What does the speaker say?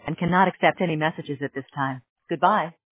and cannot accept any messages at this time. Goodbye.